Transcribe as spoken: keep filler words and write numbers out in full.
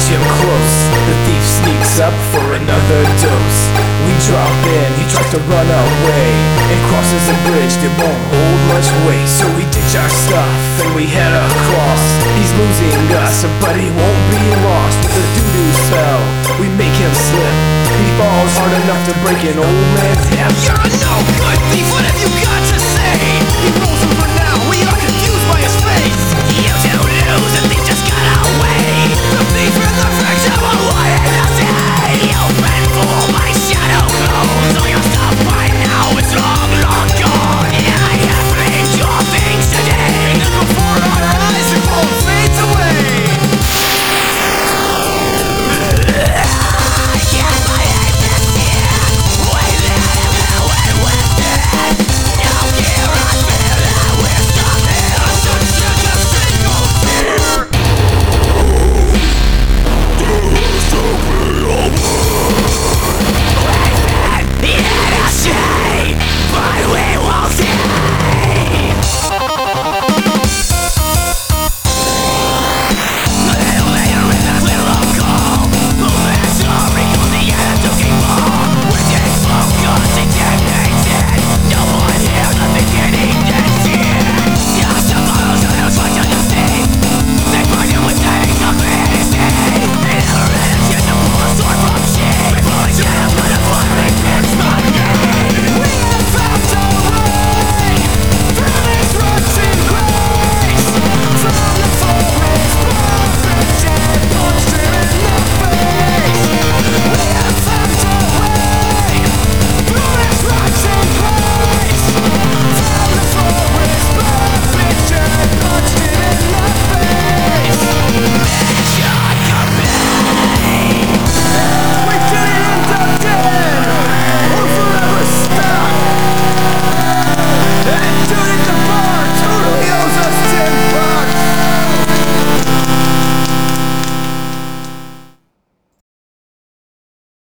him close. The thief sneaks up for another dose. We drop in, he tries to run away and crosses a bridge that won't hold much weight. So we ditch our stuff and we head across. He's losing us, but he won't be lost. With a doo-doo spell, we make him slip. He falls hard enough to break an old man's hip. You're a no good thief, what have you got to say? He rolls over